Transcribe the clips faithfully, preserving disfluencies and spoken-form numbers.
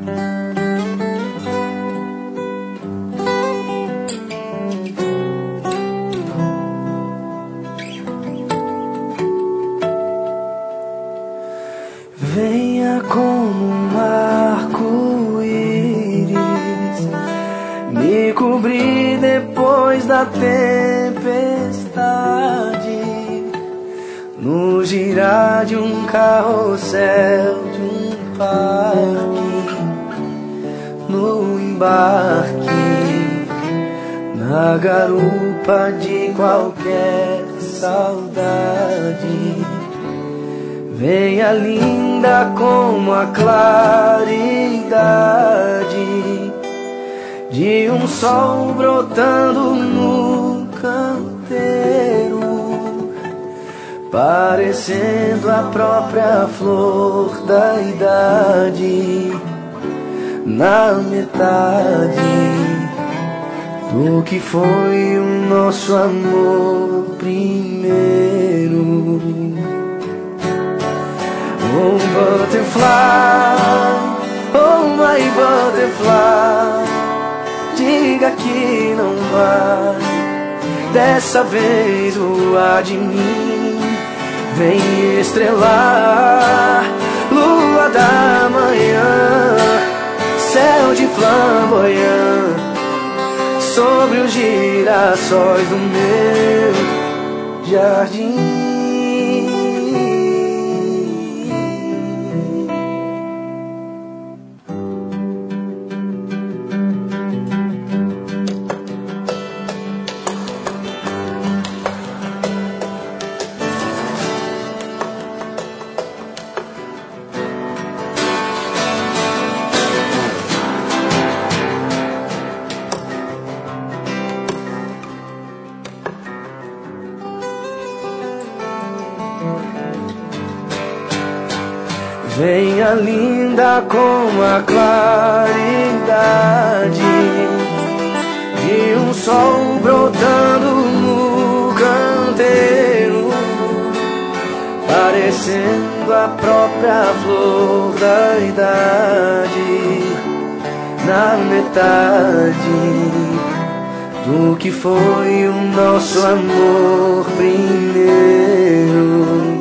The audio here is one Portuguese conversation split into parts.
Venha como um arco-íris me cobrir depois da tempestade, no girar de um carrossel, de um parque, no embarque, na garupa de qualquer saudade. Venha linda como a claridade de um sol brotando no canteiro, parecendo a própria flor da idade, na metade do que foi o nosso amor primeiro. Oh butterfly, oh my butterfly, diga que não vai dessa vez voar de mim. Vem estrelar, lua da manhã, céu de flamboyant, sobre os girassóis do meu jardim. Venha linda como a claridade de um sol brotando no canteiro, parecendo a própria flor da idade, na metade do que foi o nosso amor primeiro.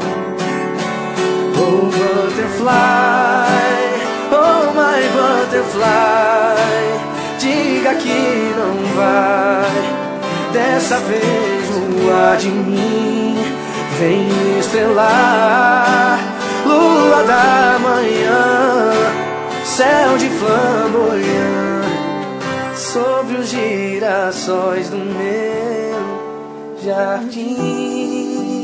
Oh butterfly, oh my butterfly, diga que não vai dessa vez voar de mim. Vem estrelar, lua da manhã, céu de flamboyant, sobre os girassóis do meu jardim.